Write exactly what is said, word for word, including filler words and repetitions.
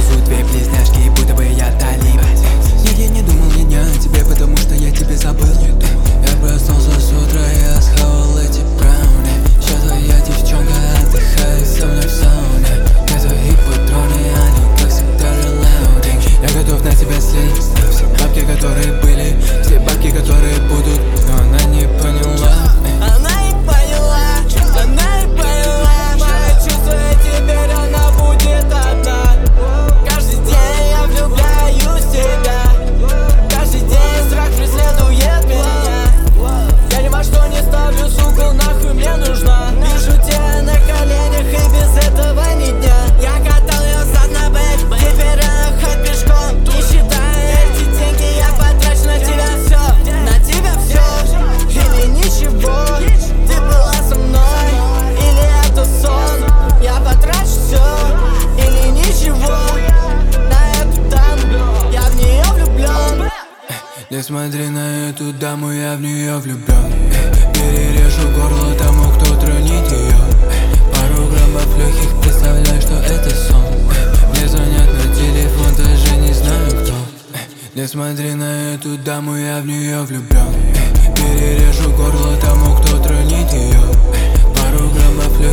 сразу две близняшки, будто бы я талиб. Нет, я не думал ни дня о тебе, потому что я тебе забыл. Я проснулся с утра, я схавал эти брауни. Сейчас твоя девчонка отдыхает со мной в сауне. Где твои патроны, они как всегда релаудинг. Я готов на тебя слить все бабки, которые были, все бабки, которые будут. Но она не поняла. Она не поняла, она не поняла мои чувства, и теперь она будет одна. Каждый день я влюбляюсь в тебя, каждый день страх преследует меня. Я ни во что не ставлю, сука, нахуй мне нужна. Вижу тебя на коленях, и без этого ни дня. Я катал ее задна, бэйб, теперь она хоть пешком. Не считая эти деньги, я потрачу на тебя все, на тебя все или ничего. Ты была со мной, или это сон? Я потрачу все или ничего. На эту даму, я в нее влюблен. Не смотри на эту даму, я в нее влюблен. Перережу горло тому, кто тронит ее. Пару граммов легких, представляю, что это сон. Мне звонят на телефон, даже не знаю кто. Не смотри на эту даму, я в нее влюблен. Перережу горло тому, кто тронит ее. Пару граммов легких.